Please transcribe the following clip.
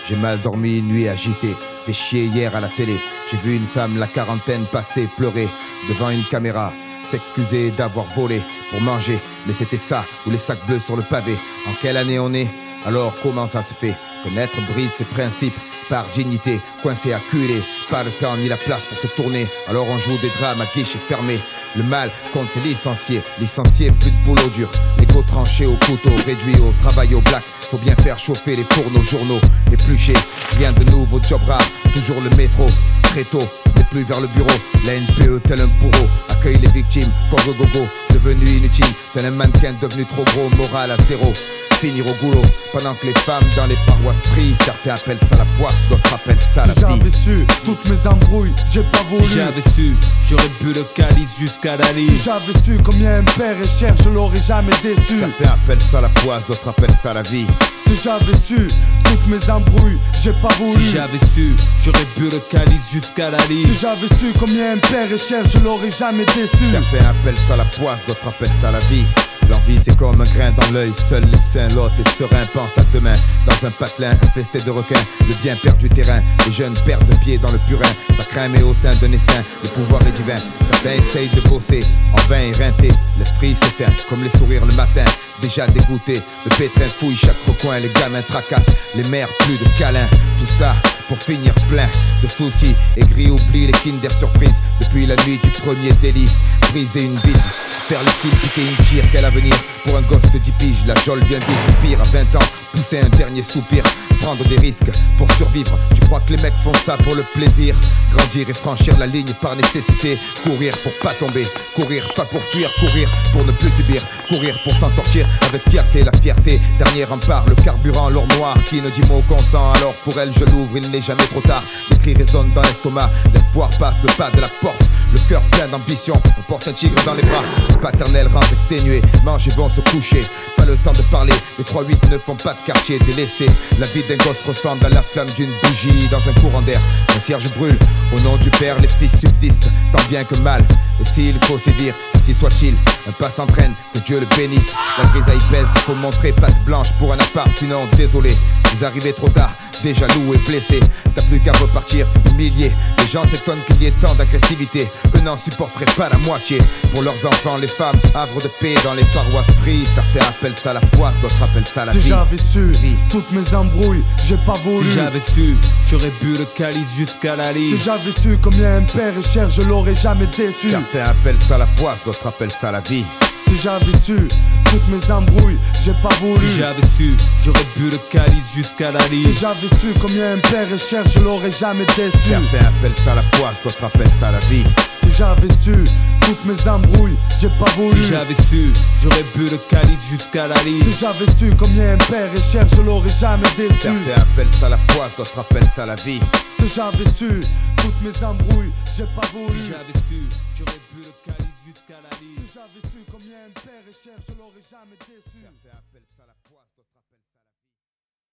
J'ai mal dormi, une nuit agitée, fait chier hier à la télé. J'ai vu une femme, la quarantaine, passer, pleurer devant une caméra, s'excuser d'avoir volé pour manger. Mais c'était ça, ou les sacs bleus sur le pavé. En quelle année on est? Alors comment ça se fait? Connaître brise ses principes par dignité, coincé à culer. Pas le temps ni la place pour se tourner. Alors on joue des drames à guichet fermé. Le mal compte ses licenciés. Licenciés, plus de boulot dur. L'égo tranché au couteau, réduit au travail au black. Faut bien faire chauffer les fourneaux, journaux épluchés. Rien de nouveau, job rare. Toujours le métro, très tôt. Mais plus vers le bureau. La NPE tel un bourreau accueille les victimes. Pauvre gogo, devenu inutile. Tel un mannequin devenu trop gros, moral à zéro. Finir au goulot, pendant que les femmes dans les paroisses prient. Certains appellent ça la poisse, d'autres appellent ça la vie. Si j'avais su toutes mes embrouilles, j'ai pas voulu. Si j'avais su, j'aurais bu le calice jusqu'à la lit. Si j'avais su combien un père est cher, je l'aurais jamais déçu. Certains appellent ça la poisse, d'autres appellent ça la vie. Si j'avais su toutes mes embrouilles, j'ai pas voulu. Si j'avais su, j'aurais bu le calice jusqu'à la lit. Si j'avais su combien un père est cher, je l'aurais jamais déçu. Certains appellent ça la poisse, d'autres appellent ça la vie. L'envie c'est comme un grain dans l'œil, seuls les saints, l'autre et serein pensent à demain. Dans un patelin infesté de requins, le bien perd du terrain. Les jeunes perdent pied dans le purin, ça craint mais au sein d'un essaim, le pouvoir est divin. Certains essayent de bosser, en vain éreinté, l'esprit s'éteint, comme les sourires le matin. Déjà dégoûté, le pétrin fouille chaque recoin, les gamins tracassent, les mères plus de câlins. Tout ça pour finir plein de soucis. Aigri oublie les Kinder Surprise depuis la nuit du premier délit. Briser une vitre, faire le fil, piquer une tire, quel avenir pour un gosse de 10 piges. La geôle vient vite, ou pire à 20 ans, pousser un dernier soupir. Prendre des risques pour survivre, tu crois que les mecs font ça pour le plaisir? Grandir et franchir la ligne par nécessité. Courir pour pas tomber, courir pas pour fuir. Courir pour ne plus subir, courir pour s'en sortir avec fierté. La fierté, dernier rempart, le carburant, l'or noir qui ne dit mot consent. Alors pour elle je l'ouvre, il n'est jamais trop tard. Des cris résonnent dans l'estomac, l'espoir passe le pas de la porte. Le cœur plein d'ambition, on porte un tigre dans les bras. Le paternel rentre exténué, mange et vont se coucher. Pas le temps de parler, les 3-8 ne font pas de quartier délaissé. La vie d'un gosse ressemble à la flamme d'une bougie dans un courant d'air. Un cierge brûle, au nom du père les fils subsistent, tant bien que mal. Et s'il faut sévir, ainsi soit-il. Un pas s'entraîne, que Dieu le bénisse. La grisaille pèse, faut montrer patte blanche pour un appart, sinon désolé. Vous arrivez trop tard, déjà loué, blessé. T'as plus qu'à repartir, humilié. Les gens s'étonnent qu'il y ait tant d'agressivité. Eux n'en supporteraient pas la moitié. Pour leurs enfants, les femmes, havre de paix dans les paroisses prient. Certains appellent ça la poisse, d'autres appellent ça la vie. Si j'avais su toutes mes embrouilles, j'ai pas voulu. Si j'avais su, j'aurais bu le calice jusqu'à la lit. Si j'avais su combien un père est cher, je l'aurais jamais déçu. Certains appellent ça la poisse, d'autres appellent ça la vie. Si j'avais su toutes mes embrouilles, j'ai pas voulu. Si j'avais su, j'aurais bu le calice jusqu'à la lit. Si j'avais su combien un père est cher, je l'aurais jamais déçu. Certains appellent ça la poisse, d'autres appellent ça la vie. Si j'avais su toutes mes embrouilles, j'ai pas voulu. Si j'avais su, j'aurais bu le calice jusqu'à la lit. Si j'avais su combien un père est cher, je l'aurais jamais déçu. Certains appellent ça la poisse, d'autres appellent ça la vie. Si j'avais su toutes mes embrouilles, j'ai pas voulu. Si j'avais su, j'aurais bu le calice jusqu'à la lit. Si j'avais su combien un père est cher, je l'aurais jamais déçu. Certains appellent ça la poisse.